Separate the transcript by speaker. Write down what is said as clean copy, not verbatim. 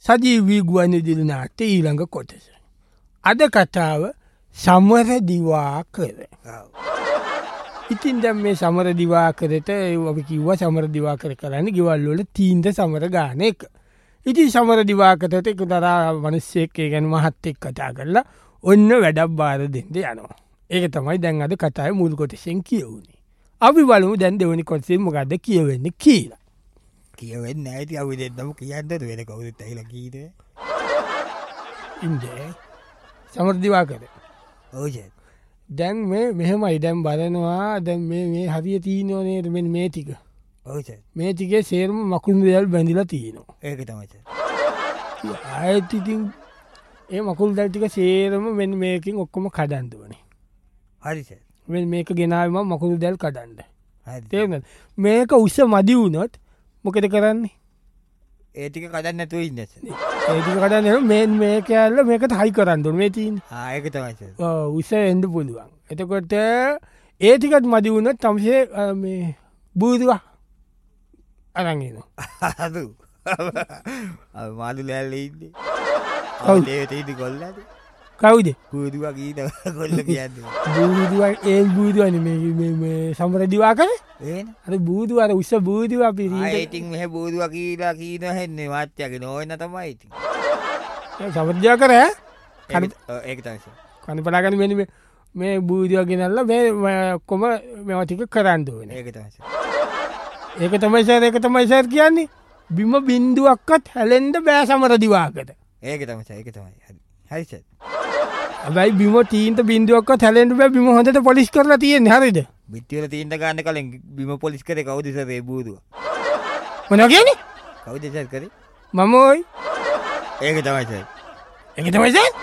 Speaker 1: සජීවී ගුවන්විදුලි නාට්‍ය ඊළඟ කොටස. අද කතාව සමර දිවාකර. ඉතින් දැන් මේ සමර දිවාකරට අපි කිව්වා සමර දිවාකර කරන්නේ ගෙවල් වල තීන්ද සමර ගන්න එක. ඉතින් සමර දිවාකරට එකතරා මිනිස්සෙක් ඒ කියන්නේ මහත් එක්ක කතා කරලා ඔන්න වැඩක් බාර දෙන්න යනවා. ඒක තමයි දැන් අද කතාවේ මුල් කොටසෙන් කියවුනේ. අපි බලමු දැන් දෙවෙනි කොටසෙන් මොකද්ද කියවෙන්නේ කියලා.
Speaker 2: කියවෙන්නේ නැහැ ඉතින් අපි දෙන්නම කියන්නද වෙන කවුරුත් ඇහිලා කීනේ.
Speaker 1: ඉන්නේ සමර දිවාකර.
Speaker 2: ඔය
Speaker 1: දැන් මෙහෙමයි දැන් බලනවා දැන් මේ හරිය තියෙනව නේද මෙන්න මේ ටික.
Speaker 2: ඔය
Speaker 1: මේ ටිකේ සේරම මකුළු දෙල් බැඳිලා තියෙනවා.
Speaker 2: ඒක තමයි සර්.
Speaker 1: ආයෙත් ඉතින් ඒ මකුළු දෙල් ටික සේරම මෙන්න මේකෙන් ඔක්කොම කඩන්න ඕනේ.
Speaker 2: හරි සර්.
Speaker 1: මෙන්න මේක ගෙනාවේ මම මකුළු දෙල් කඩන්න.
Speaker 2: හරි.
Speaker 1: තේරුණාද? මේක උස්ස මදි වුණොත් මොකද කරන්නේ?
Speaker 2: ඒ ටික කඩන්න නැතුව ඉන්නේ සර්.
Speaker 1: ඒ ටික කඩන්න මේක ඇල්ල මේකට හයි කරන්න ඕනේ මේ තියෙන්නේ.
Speaker 2: ඒක තමයි සර්.
Speaker 1: ඔව් උස්ස එන්න පුළුවන්. එතකොට ඒ ටිකත් මදි වුණොත් තමසේ මේ බූදුවා අරන් එනවා.
Speaker 2: අදු. මාළු ලෑල්ලේ ඉන්නේ.
Speaker 1: ඔව්.
Speaker 2: ඒ තේදි ගොල්ලාද?
Speaker 1: කවුද?
Speaker 2: බූදුවා කීද ගොල්ල කියන්නේ.
Speaker 1: බූදුවා ඒ බූදුවානේ මේ සමර දිවාකර?
Speaker 2: එහෙනම්
Speaker 1: අර බූදුවා අර උස්ස බූදුවා අපි
Speaker 2: ආ ඉතින් මෙහෙ බූදුවා කීලා කීන හෙන්නේ වාත්‍යගේ නෝයන තමයි ඉතින්.
Speaker 1: සමර දිවාකර ඈ?
Speaker 2: ඒක තමයි සර්.
Speaker 1: කන බලාගෙන මෙන්න මේ බූදුවා ගෙනල්ලා මේ කොම මේවා ටික කරන්න ඕනේ.
Speaker 2: ඒක තමයි සර්.
Speaker 1: ඒක තමයි සර් කියන්නේ. බිම බින්දුවක්වත් හැලෙන්න බෑ සමර දිවාකට.
Speaker 2: ඒක තමයි සර්. ඒක තමයි. හරි සර්.
Speaker 1: හැබැයි බිම තීන්ත බින්දුවක්වත් හැලෙන්න බෑ බිම හොඳට පොලිෂ් කරලා තියෙන්නේ හරිද?
Speaker 2: බිත්තිවල තීන්ත ගන්න කලින් බිම පොලිස් කරේ කවුද සර් ඒ බූදුවා?
Speaker 1: මොනවා කියන්නේ?
Speaker 2: කවුද සර් කරේ?
Speaker 1: මම ඔයි.
Speaker 2: ඒක තමයි සර්.
Speaker 1: ඒක තමයි සර්.